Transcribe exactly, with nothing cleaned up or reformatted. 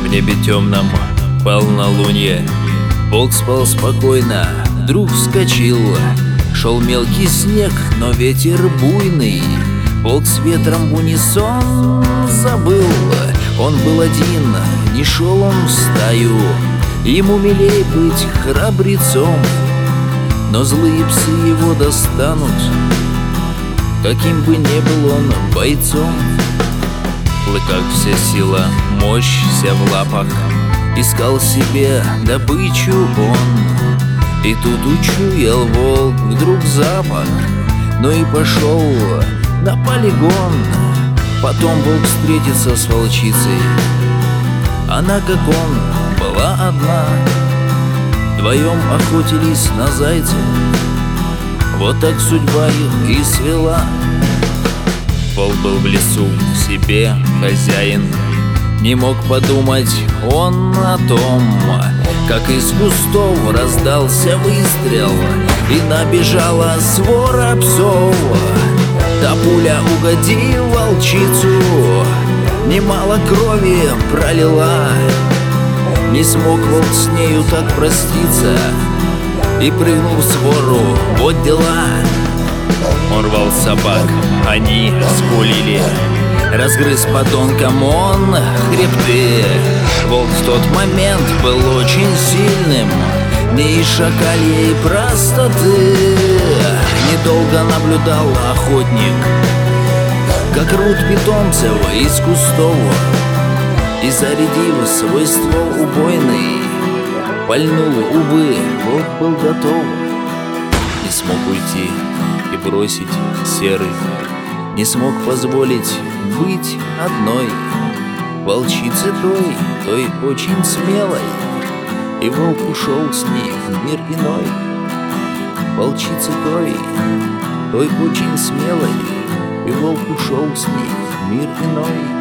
небе темном полнолуние. Волк спал спокойно, вдруг вскочил. Шел мелкий снег, но ветер буйный. Волк с ветром в унисон забыл. Он был один, не шел он в стаю. Ему милей быть храбрецом. Но злые псы его достанут, каким бы ни был он бойцом. В клыках вся сила, мощь вся в лапах. Искал себе добычу он. И тут учуял волк вдруг запах. Ну и пошел на полигон. Потом волк встретится с волчицей. Она, как он, была одна. Вдвоем охотились на зайцев. Вот так судьба их и свела. Волк был в лесу, себе хозяин. Не мог подумать он о том, как из кустов раздался выстрел, и набежала свора псов. Та пуля угодила волчицу, немало крови пролила. Не смог волк с нею так проститься и прыгнул в свору, вот дела. Он рвал собак, они скулили. Разгрыз подонком он хребты. Волк в тот момент был очень сильным, не из шакальей простоты. Недолго наблюдал охотник, как рвут питомцев из кустов. И, зарядив свой ствол убойный, пальнул, увы, волк был готов. Не смог уйти и бросить серый, не смог позволить быть одной волчице той, той очень смелой. И волк ушел с ней в мир иной. Волчице той, той очень смелой. И волк ушел с ней в мир иной.